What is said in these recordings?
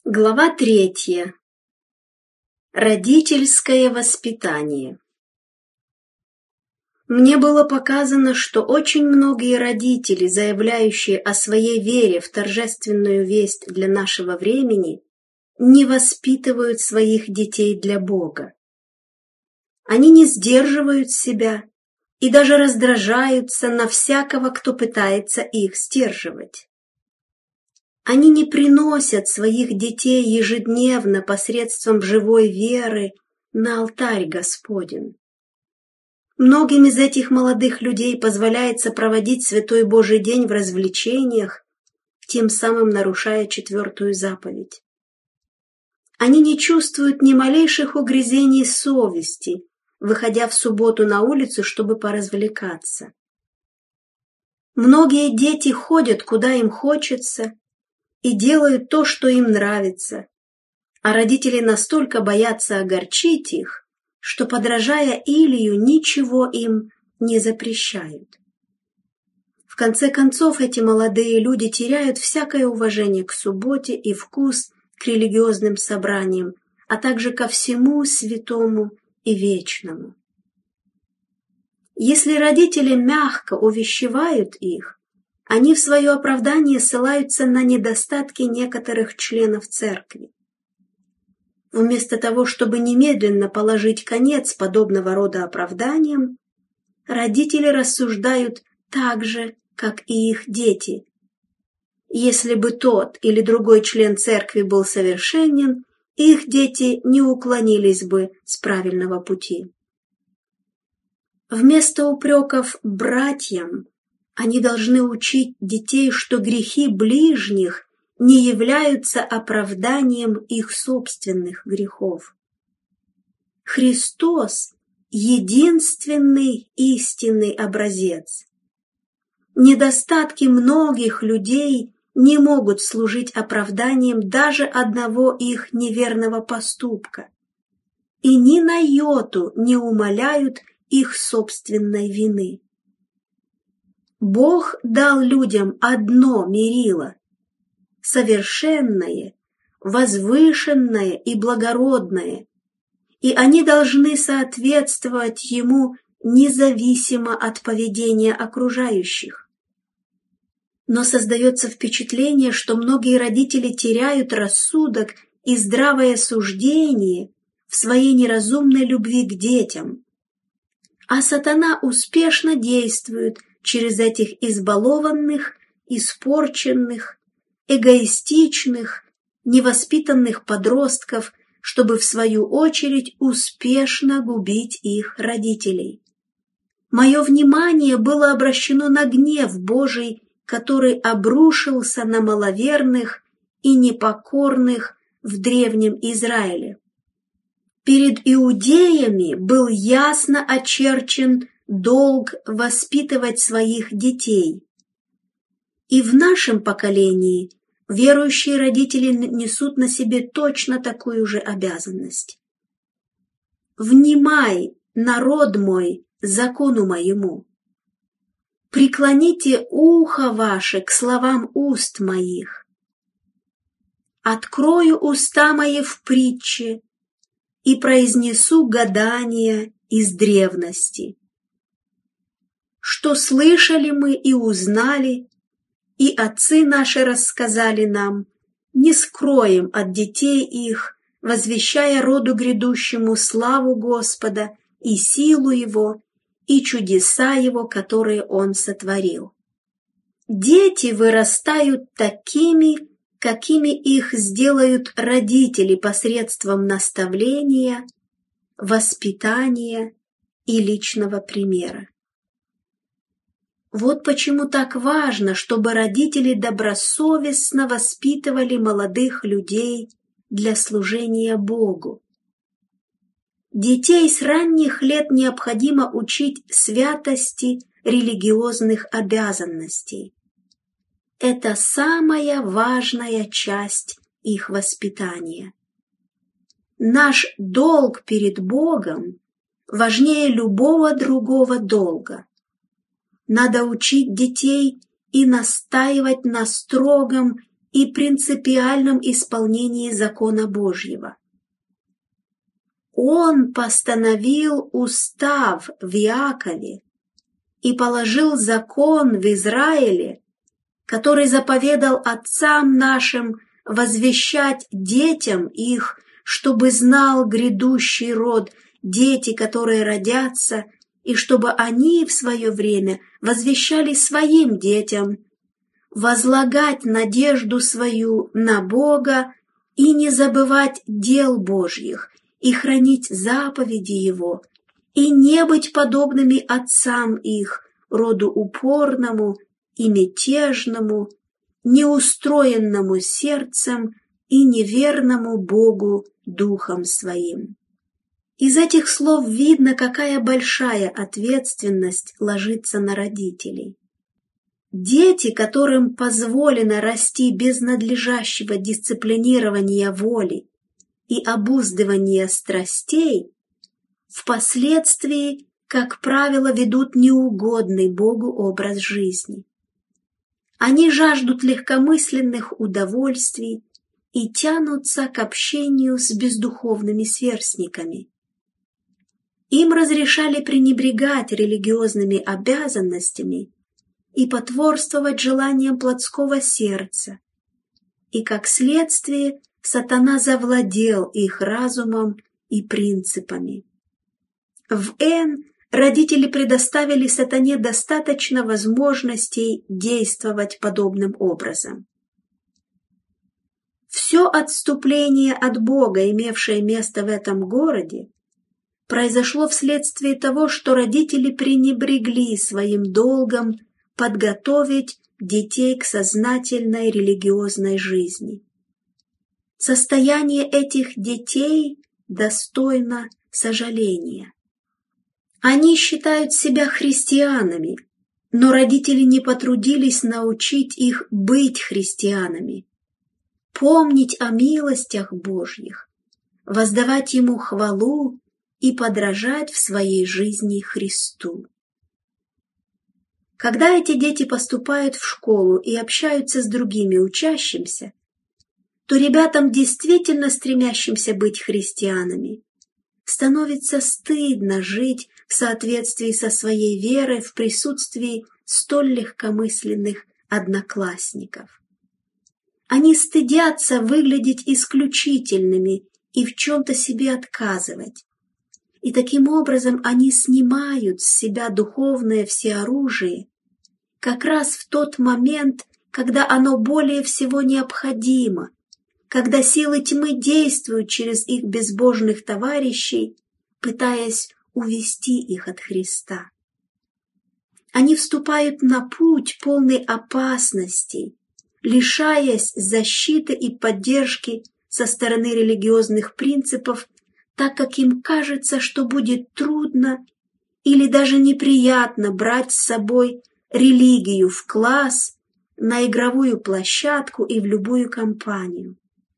Глава 3. Родительское воспитание. Мне было показано, что очень многие родители, заявляющие о своей вере в торжественную весть для нашего времени, не воспитывают своих детей для Бога. Они не сдерживают себя и даже раздражаются на всякого, кто пытается их сдерживать. Они не приносят своих детей ежедневно посредством живой веры на алтарь Господень. Многим из этих молодых людей позволяется проводить Святой Божий день в развлечениях, тем самым нарушая 4-ю заповедь. Они не чувствуют ни малейших угрызений совести, выходя в субботу на улицу, чтобы поразвлекаться. Многие дети ходят, куда им хочется, и делают то, что им нравится, а родители настолько боятся огорчить их, что, подражая Илию, ничего им не запрещают. В конце концов, эти молодые люди теряют всякое уважение к субботе и вкус к религиозным собраниям, а также ко всему святому и вечному. Если родители мягко увещевают их, они в свое оправдание ссылаются на недостатки некоторых членов церкви. Вместо того, чтобы немедленно положить конец подобного рода оправданиям, родители рассуждают так же, как и их дети. Если бы тот или другой член церкви был совершенен, их дети не уклонились бы с правильного пути. Вместо упреков братьям, они должны учить детей, что грехи ближних не являются оправданием их собственных грехов. Христос – единственный истинный образец. Недостатки многих людей не могут служить оправданием даже одного их неверного поступка и ни на йоту не умаляют их собственной вины. Бог дал людям одно мерило – совершенное, возвышенное и благородное, и они должны соответствовать ему независимо от поведения окружающих. Но создается впечатление, что многие родители теряют рассудок и здравое суждение в своей неразумной любви к детям, а сатана успешно действует через этих избалованных, испорченных, эгоистичных, невоспитанных подростков, чтобы в свою очередь успешно губить их родителей. Мое внимание было обращено на гнев Божий, который обрушился на маловерных и непокорных в древнем Израиле. Перед иудеями был ясно очерчен долг воспитывать своих детей. И в нашем поколении верующие родители несут на себе точно такую же обязанность. «Внимай, народ мой, закону моему! Преклоните ухо ваше к словам уст моих! Открою уста мои в притче и произнесу гадания из древности. Что слышали мы и узнали, и отцы наши рассказали нам, не скроем от детей их, возвещая роду грядущему славу Господа и силу Его, и чудеса Его, которые Он сотворил. Дети вырастают такими, какими их сделают родители посредством наставления, воспитания и личного примера. Вот почему так важно, чтобы родители добросовестно воспитывали молодых людей для служения Богу. Детей с ранних лет необходимо учить святости религиозных обязанностей. Это самая важная часть их воспитания. Наш долг перед Богом важнее любого другого долга. Надо учить детей и настаивать на строгом и принципиальном исполнении закона Божьего. Он постановил устав в Иакове и положил закон в Израиле, который заповедал отцам нашим возвещать детям их, чтобы знал грядущий род, дети, которые родятся, и чтобы они в свое время возвещали своим детям, возлагать надежду свою на Бога и не забывать дел Божьих, и хранить заповеди Его, и не быть подобными отцам их, роду упорному и мятежному, неустроенному сердцем и неверному Богу духом своим. Из этих слов видно, какая большая ответственность ложится на родителей. Дети, которым позволено расти без надлежащего дисциплинирования воли и обуздывания страстей, впоследствии, как правило, ведут неугодный Богу образ жизни. Они жаждут легкомысленных удовольствий и тянутся к общению с бездуховными сверстниками. Им разрешали пренебрегать религиозными обязанностями и потворствовать желаниям плотского сердца, и, как следствие, сатана завладел их разумом и принципами. В Н родители предоставили сатане достаточно возможностей действовать подобным образом. Все отступление от Бога, имевшее место в этом городе, произошло вследствие того, что родители пренебрегли своим долгом подготовить детей к сознательной религиозной жизни. Состояние этих детей достойно сожаления. Они считают себя христианами, но родители не потрудились научить их быть христианами, помнить о милостях Божьих, воздавать Ему хвалу и подражать в своей жизни Христу. Когда эти дети поступают в школу и общаются с другими учащимся, то ребятам, действительно стремящимся быть христианами, становится стыдно жить в соответствии со своей верой в присутствии столь легкомысленных одноклассников. Они стыдятся выглядеть исключительными и в чем-то себе отказывать. И таким образом они снимают с себя духовное всеоружие как раз в тот момент, когда оно более всего необходимо, когда силы тьмы действуют через их безбожных товарищей, пытаясь увести их от Христа. Они вступают на путь полный опасностей, лишаясь защиты и поддержки со стороны религиозных принципов, так как им кажется, что будет трудно или даже неприятно брать с собой религию в класс, на игровую площадку и в любую компанию.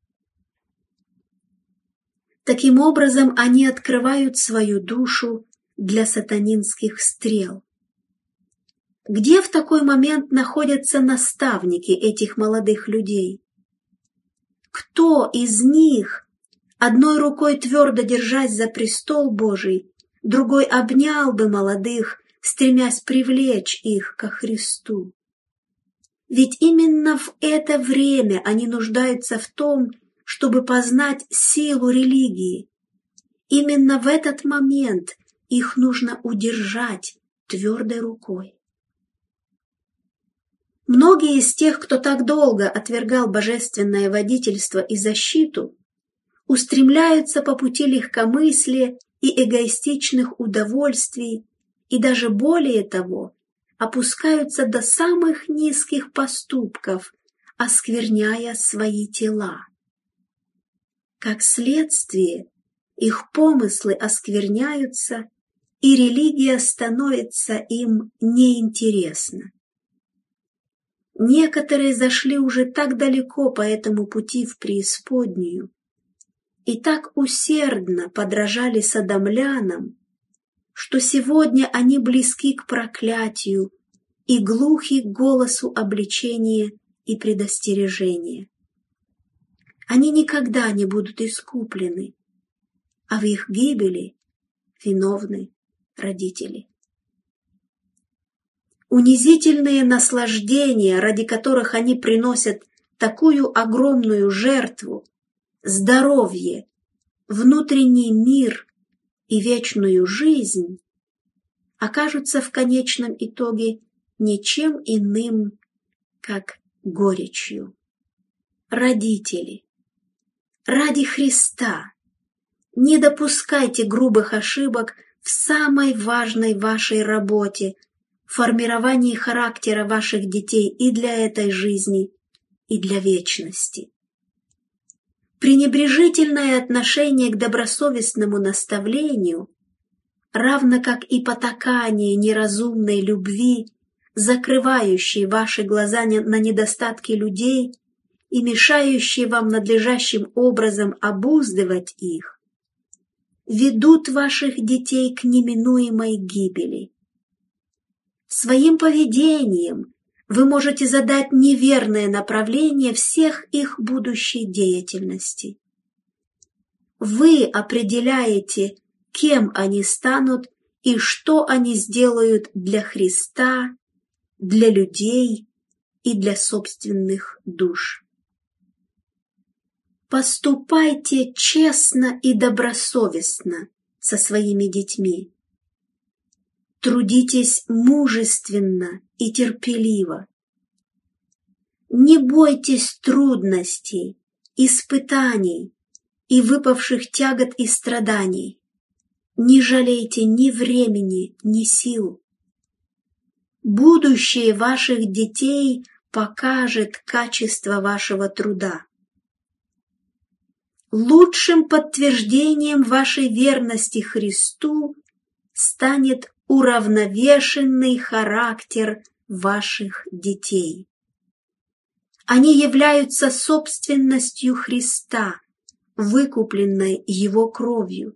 Таким образом, они открывают свою душу для сатанинских стрел. Где в такой момент находятся наставники этих молодых людей? Кто из них, одной рукой твердо держась за престол Божий, другой обнял бы молодых, стремясь привлечь их ко Христу? Ведь именно в это время они нуждаются в том, чтобы познать силу религии. Именно в этот момент их нужно удержать твердой рукой. Многие из тех, кто так долго отвергал божественное водительство и защиту, устремляются по пути легкомыслия и эгоистичных удовольствий, и даже более того, опускаются до самых низких поступков, оскверняя свои тела. Как следствие, их помыслы оскверняются, и религия становится им неинтересна. Некоторые зашли уже так далеко по этому пути в преисподнюю и так усердно подражали содомлянам, что сегодня они близки к проклятию и глухи к голосу обличения и предостережения. они никогда не будут искуплены, а в их гибели виновны родители. Унизительные наслаждения, ради которых они приносят такую огромную жертву, здоровье, внутренний мир и вечную жизнь, окажутся в конечном итоге ничем иным, как горечью. Родители, ради Христа, не допускайте грубых ошибок в самой важной вашей работе, формировании характера ваших детей и для этой жизни, и для вечности. Пренебрежительное отношение к добросовестному наставлению, равно как и потакание неразумной любви, закрывающей ваши глаза на недостатки людей и мешающие вам надлежащим образом обуздывать их, ведут ваших детей к неминуемой гибели. Своим поведением вы можете задать неверное направление всех их будущей деятельности. Вы определяете, кем они станут и что они сделают для Христа, для людей и для собственных душ. Поступайте честно и добросовестно со своими детьми. Трудитесь мужественно и терпеливо. Не бойтесь трудностей, испытаний и выпавших тягот и страданий. Не жалейте ни времени, ни сил. Будущее ваших детей покажет качество вашего труда. Лучшим подтверждением вашей верности Христу станет уравновешенный характер ваших детей. Они являются собственностью Христа, выкупленной Его кровью.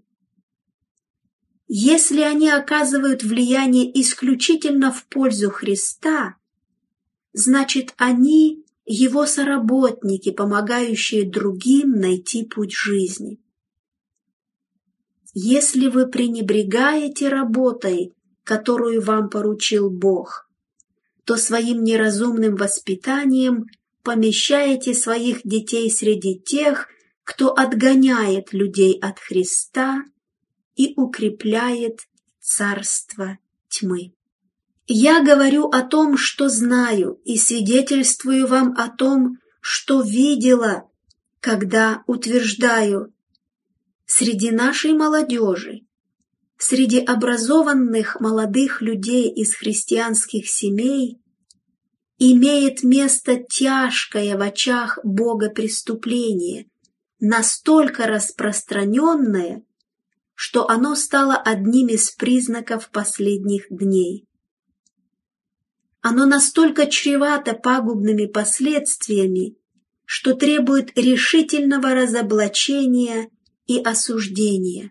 Если они оказывают влияние исключительно в пользу Христа, значит, они Его соработники, помогающие другим найти путь жизни. Если вы пренебрегаете работой, которую вам поручил Бог, то своим неразумным воспитанием помещаете своих детей среди тех, кто отгоняет людей от Христа и укрепляет царство тьмы. Я говорю о том, что знаю, и свидетельствую вам о том, что видела, когда утверждаю: среди нашей молодежи, среди образованных молодых людей из христианских семей имеет место тяжкое в очах Бога преступление, настолько распространенное, что оно стало одним из признаков последних дней. Оно настолько чревато пагубными последствиями, что требует решительного разоблачения и осуждения.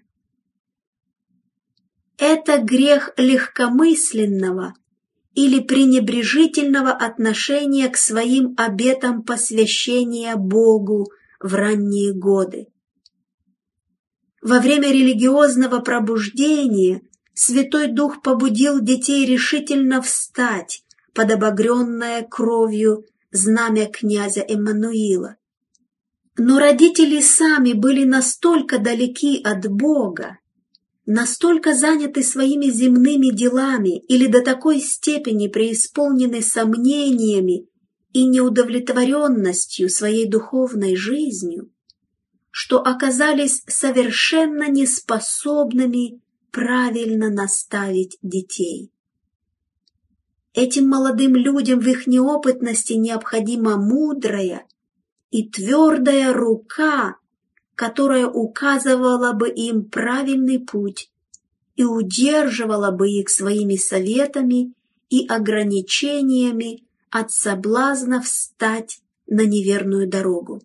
Это грех легкомысленного или пренебрежительного отношения к своим обетам посвящения Богу в ранние годы. Во время религиозного пробуждения Святой Дух побудил детей решительно встать под обогренное кровью знамя князя Эммануила. Но родители сами были настолько далеки от Бога, настолько заняты своими земными делами или до такой степени преисполнены сомнениями и неудовлетворенностью своей духовной жизнью, что оказались совершенно неспособными правильно наставить детей. Этим молодым людям в их неопытности необходима мудрая и твердая рука, которая указывала бы им правильный путь и удерживала бы их своими советами и ограничениями от соблазна встать на неверную дорогу.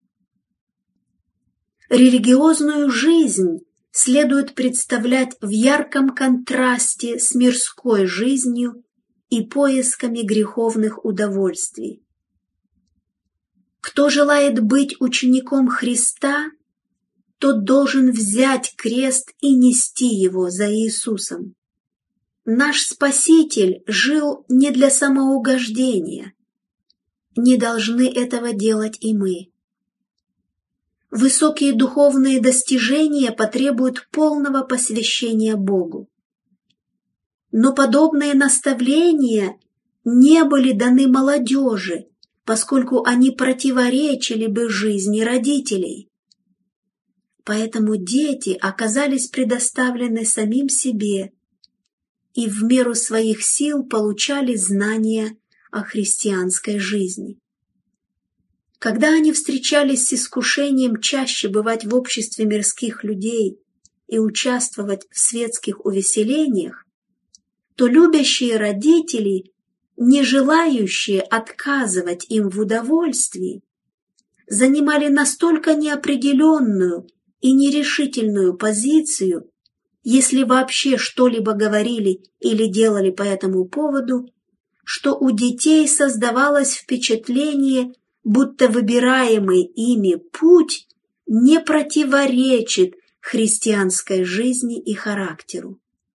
Религиозную жизнь следует представлять в ярком контрасте с мирской жизнью и поисками греховных удовольствий. Кто желает быть учеником Христа, тот должен взять крест и нести его за Иисусом. Наш Спаситель жил не для самоугождения. Не должны этого делать и мы. Высокие духовные достижения потребуют полного посвящения Богу. Но подобные наставления не были даны молодежи, поскольку они противоречили бы жизни родителей. Поэтому дети оказались предоставлены самим себе и в меру своих сил получали знания о христианской жизни. Когда они встречались с искушением чаще бывать в обществе мирских людей и участвовать в светских увеселениях, то любящие родители, не желающие отказывать им в удовольствии, занимали настолько неопределенную и нерешительную позицию, если вообще что-либо говорили или делали по этому поводу, что у детей создавалось впечатление, будто выбираемый ими путь не противоречит христианской жизни и характеру.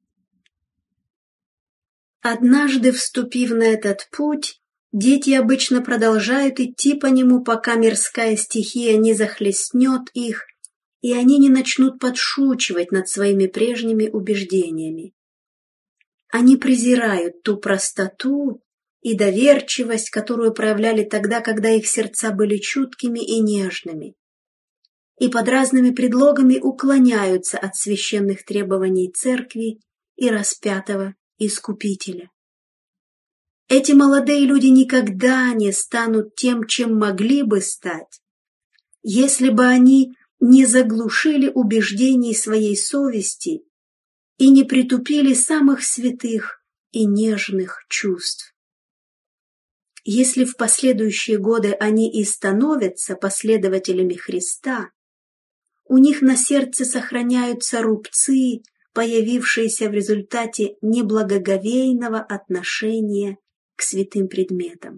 Однажды, вступив на этот путь, дети обычно продолжают идти по нему, пока мирская стихия не захлестнет их, и они не начнут подшучивать над своими прежними убеждениями. Они презирают ту простоту и доверчивость, которую проявляли тогда, когда их сердца были чуткими и нежными, и под разными предлогами уклоняются от священных требований церкви и распятого Искупителя. Эти молодые люди никогда не станут тем, чем могли бы стать, если бы они не заглушили убеждений своей совести и не притупили самых святых и нежных чувств. Если в последующие годы они и становятся последователями Христа, у них на сердце сохраняются рубцы, появившиеся в результате неблагоговейного отношения к святым предметам.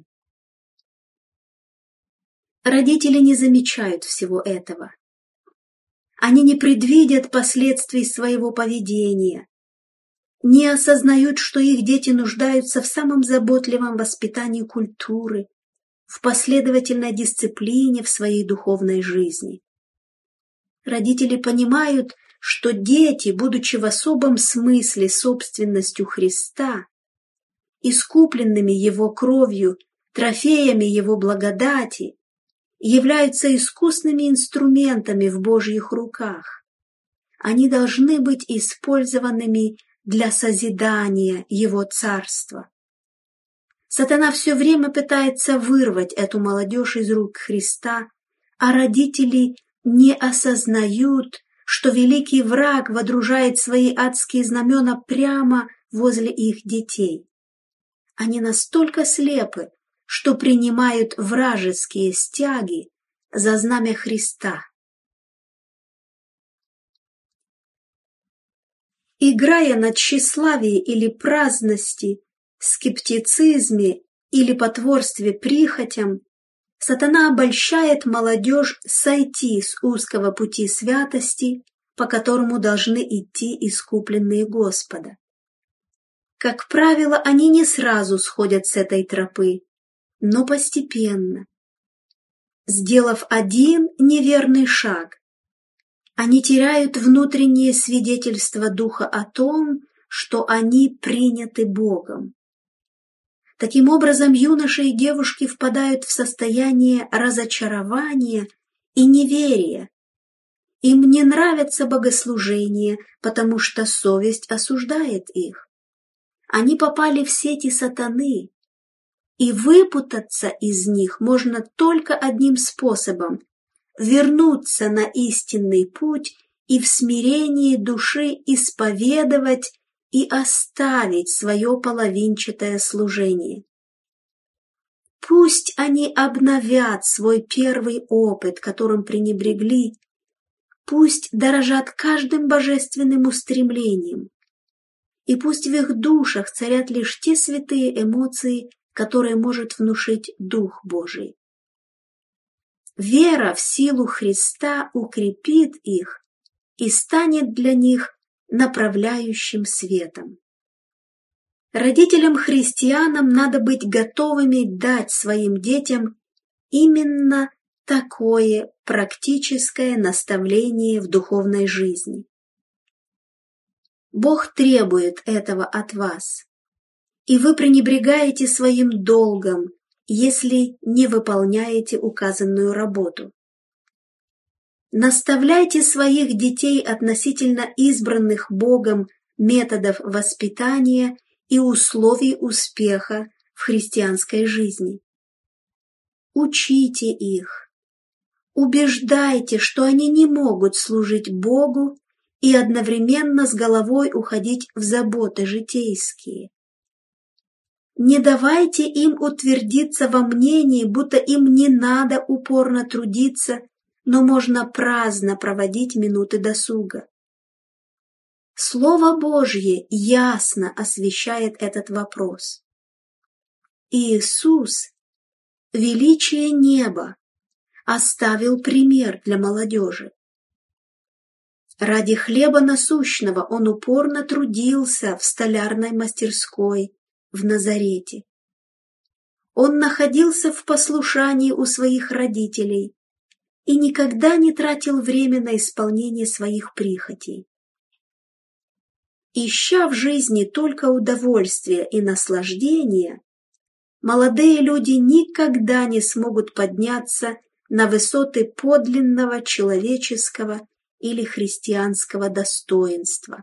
Родители не замечают всего этого. Они не предвидят последствий своего поведения, не осознают, что их дети нуждаются в самом заботливом воспитании культуры, в последовательной дисциплине в своей духовной жизни. Родители понимают, что дети, будучи в особом смысле собственностью Христа, искупленными Его кровью, трофеями Его благодати, являются искусными инструментами в Божьих руках. Они должны быть использованными для созидания Его Царства. Сатана все время пытается вырвать эту молодежь из рук Христа, а родители не осознают, что великий враг водружает свои адские знамена прямо возле их детей. Они настолько слепы, что принимают вражеские стяги за знамя Христа. Играя на тщеславии или праздности, скептицизме или потворстве прихотям, сатана обольщает молодежь сойти с узкого пути святости, по которому должны идти искупленные Господа. Как правило, они не сразу сходят с этой тропы, но постепенно. Сделав один неверный шаг, они теряют внутреннее свидетельство Духа о том, что они приняты Богом. Таким образом, юноши и девушки впадают в состояние разочарования и неверия. Им не нравится богослужение, потому что совесть осуждает их. Они попали в сети сатаны, и выпутаться из них можно только одним способом – вернуться на истинный путь и в смирении души исповедовать и оставить свое половинчатое служение. Пусть они обновят свой первый опыт, которым пренебрегли, пусть дорожат каждым божественным устремлением, и пусть в их душах царят лишь те святые эмоции, которые может внушить Дух Божий. Вера в силу Христа укрепит их и станет для них направляющим светом. Родителям-христианам надо быть готовыми дать своим детям именно такое практическое наставление в духовной жизни. Бог требует этого от вас, и вы пренебрегаете своим долгом, если не выполняете указанную работу. Наставляйте своих детей относительно избранных Богом методов воспитания и условий успеха в христианской жизни. Учите их, убеждайте, что они не могут служить Богу и одновременно с головой уходить в заботы житейские. Не давайте им утвердиться во мнении, будто им не надо упорно трудиться, но можно праздно проводить минуты досуга. Слово Божье ясно освещает этот вопрос. Иисус, величие неба, оставил пример для молодежи. Ради хлеба насущного он упорно трудился в столярной мастерской в Назарете. Он находился в послушании у своих родителей и никогда не тратил время на исполнение своих прихотей. Ища в жизни только удовольствия и наслаждения, молодые люди никогда не смогут подняться на высоты подлинного человеческого или христианского достоинства.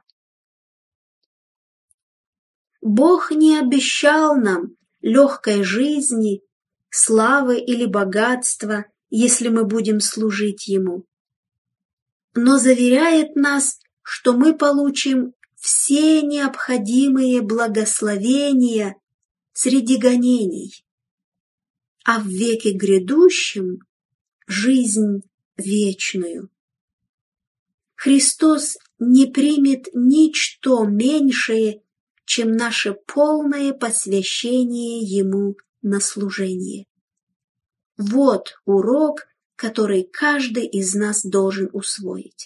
Бог не обещал нам легкой жизни, славы или богатства, если мы будем служить Ему, но заверяет нас, что мы получим все необходимые благословения среди гонений, а в веке грядущем жизнь вечную. Христос не примет ничто меньшее, чем наше полное посвящение Ему на служение. Вот урок, который каждый из нас должен усвоить.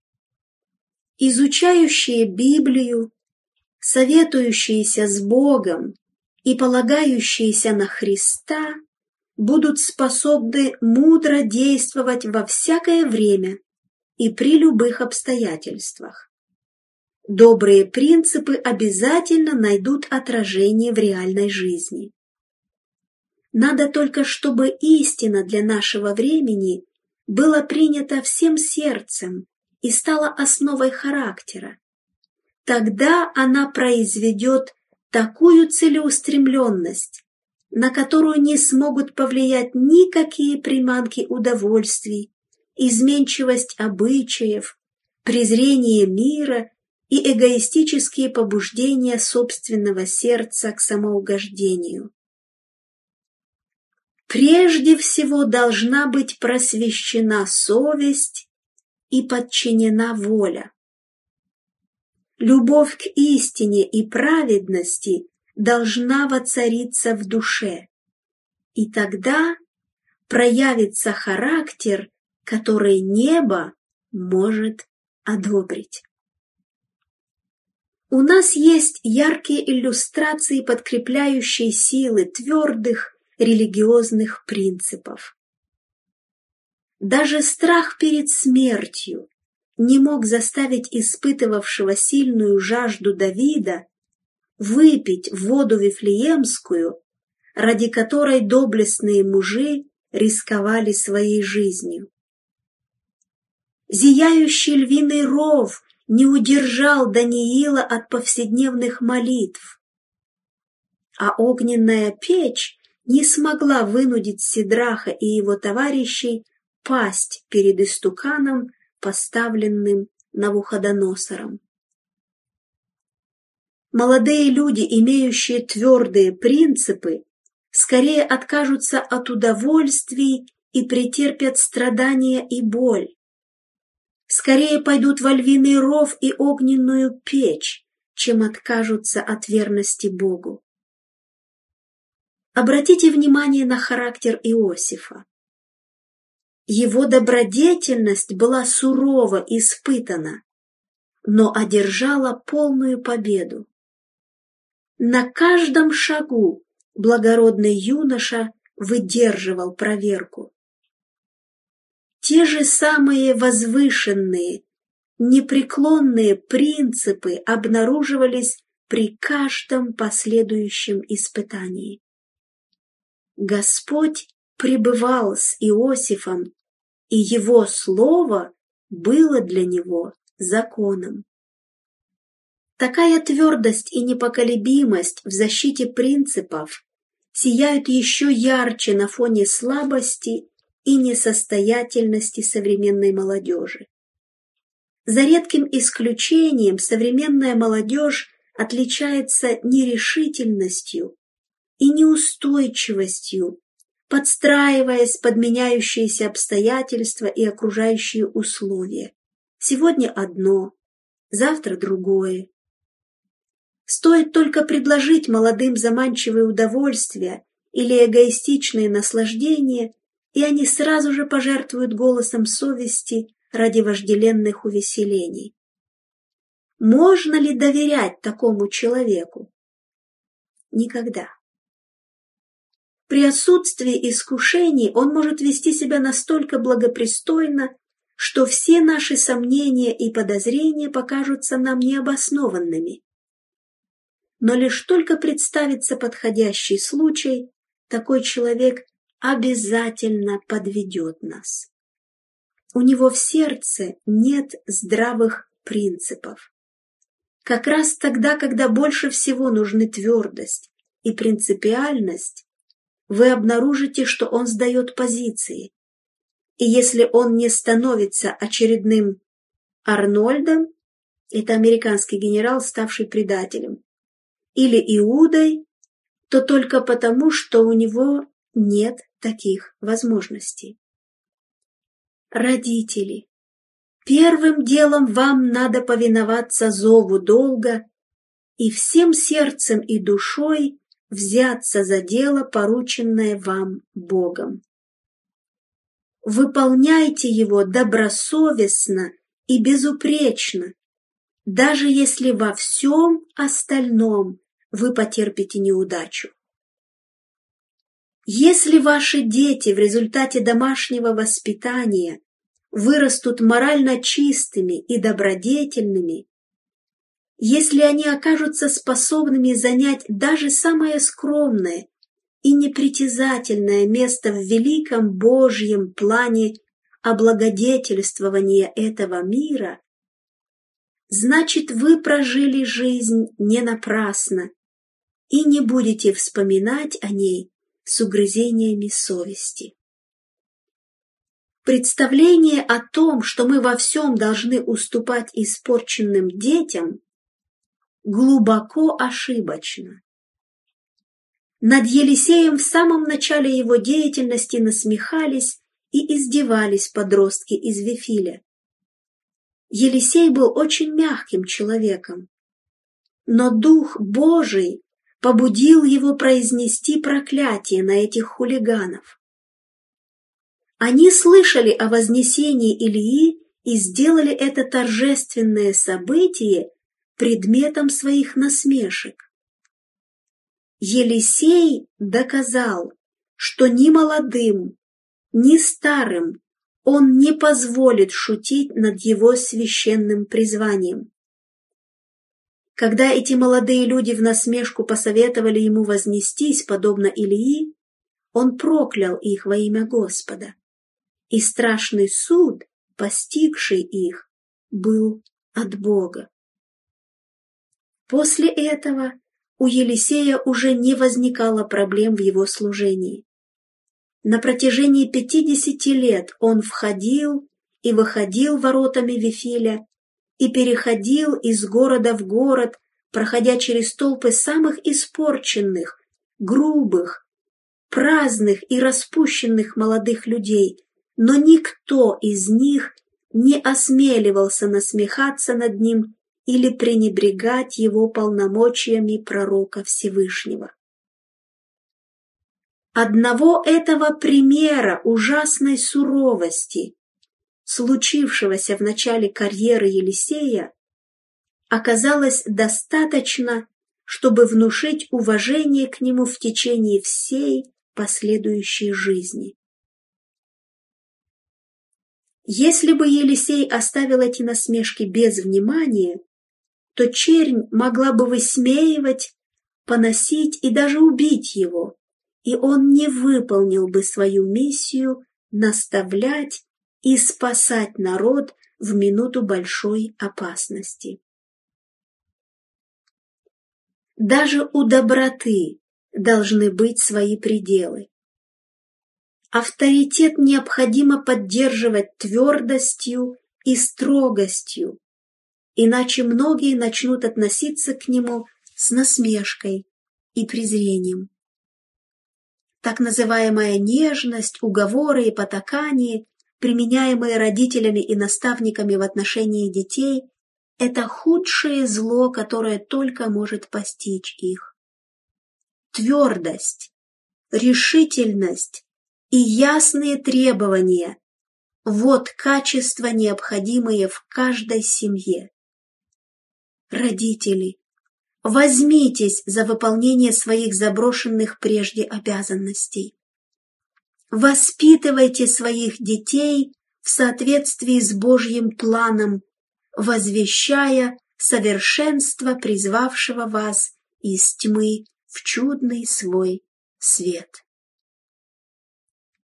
Изучающие Библию, советующиеся с Богом и полагающиеся на Христа будут способны мудро действовать во всякое время и при любых обстоятельствах. Добрые принципы обязательно найдут отражение в реальной жизни. Надо только, чтобы истина для нашего времени была принята всем сердцем и стала основой характера. Тогда она произведет такую целеустремленность, на которую не смогут повлиять никакие приманки удовольствий, изменчивость обычаев, презрение мира и эгоистические побуждения собственного сердца к самоугождению. Прежде всего должна быть просвещена совесть и подчинена воля. Любовь к истине и праведности должна воцариться в душе, и тогда проявится характер, который небо может одобрить. У нас есть яркие иллюстрации подкрепляющей силы твердых религиозных принципов. Даже страх перед смертью не мог заставить испытывавшего сильную жажду Давида выпить воду вифлеемскую, ради которой доблестные мужи рисковали своей жизнью. Зияющий львиный ров не удержал Даниила от повседневных молитв, а огненная печь не смогла вынудить Сидраха и его товарищей пасть перед истуканом, поставленным Навуходоносором. Молодые люди, имеющие твердые принципы, скорее откажутся от удовольствий и претерпят страдания и боль. Скорее пойдут во львиный ров и огненную печь, чем откажутся от верности Богу. Обратите внимание на характер Иосифа. Его добродетельность была сурово испытана, но одержала полную победу. На каждом шагу благородный юноша выдерживал проверку. Те же самые возвышенные, непреклонные принципы обнаруживались при каждом последующем испытании. Господь пребывал с Иосифом, и его слово было для него законом. Такая твердость и непоколебимость в защите принципов сияют еще ярче на фоне слабости и несостоятельности современной молодежи. За редким исключением современная молодежь отличается нерешительностью и неустойчивостью, подстраиваясь под меняющиеся обстоятельства и окружающие условия. Сегодня одно, завтра другое. Стоит только предложить молодым заманчивые удовольствия или эгоистичные наслаждения, и они сразу же пожертвуют голосом совести ради вожделенных увеселений. Можно ли доверять такому человеку? Никогда. При отсутствии искушений он может вести себя настолько благопристойно, что все наши сомнения и подозрения покажутся нам необоснованными. Но лишь только представится подходящий случай, такой человек обязательно подведет нас. У него в сердце нет здравых принципов. Как раз тогда, когда больше всего нужны твердость и принципиальность, вы обнаружите, что он сдает позиции. И если он не становится очередным Арнольдом, это американский генерал, ставший предателем, или Иудой, то только потому, что у него нет таких возможностей. Родители, первым делом вам надо повиноваться зову долга и всем сердцем и душой взяться за дело, порученное вам Богом. Выполняйте его добросовестно и безупречно, даже если во всем остальном вы потерпите неудачу. Если ваши дети в результате домашнего воспитания вырастут морально чистыми и добродетельными, если они окажутся способными занять даже самое скромное и непритязательное место в великом Божьем плане облагодетельствования этого мира, значит, вы прожили жизнь не напрасно и не будете вспоминать о ней с угрызениями совести. Представление о том, что мы во всем должны уступать испорченным детям, глубоко ошибочно. Над Елисеем в самом начале его деятельности насмехались и издевались подростки из Вифиля. Елисей был очень мягким человеком, но Дух Божий побудил его произнести проклятие на этих хулиганов. Они слышали о вознесении Илии и сделали это торжественное событие предметом своих насмешек. Елисей доказал, что ни молодым, ни старым он не позволит шутить над его священным призванием. Когда эти молодые люди в насмешку посоветовали ему вознестись, подобно Илии, он проклял их во имя Господа, и страшный суд, постигший их, был от Бога. После этого у Елисея уже не возникало проблем в его служении. На протяжении 50 лет он входил и выходил воротами Вифиля и переходил из города в город, проходя через толпы самых испорченных, грубых, праздных и распущенных молодых людей, но никто из них не осмеливался насмехаться над ним или пренебрегать его полномочиями пророка Всевышнего. Одного этого примера ужасной суровости, случившегося в начале карьеры Елисея, оказалось достаточно, чтобы внушить уважение к нему в течение всей последующей жизни. Если бы Елисей оставил эти насмешки без внимания, то чернь могла бы высмеивать, поносить и даже убить его, и он не выполнил бы свою миссию наставлять и спасать народ в минуту большой опасности. Даже у доброты должны быть свои пределы. Авторитет необходимо поддерживать твердостью и строгостью, иначе многие начнут относиться к нему с насмешкой и презрением. Так называемая нежность, уговоры и потакание, применяемые родителями и наставниками в отношении детей, это худшее зло, которое только может постичь их. Твердость, решительность и ясные требования – вот качества, необходимые в каждой семье. Родители, возьмитесь за выполнение своих заброшенных прежде обязанностей. Воспитывайте своих детей в соответствии с Божьим планом, возвещая совершенство призвавшего вас из тьмы в чудный свой свет.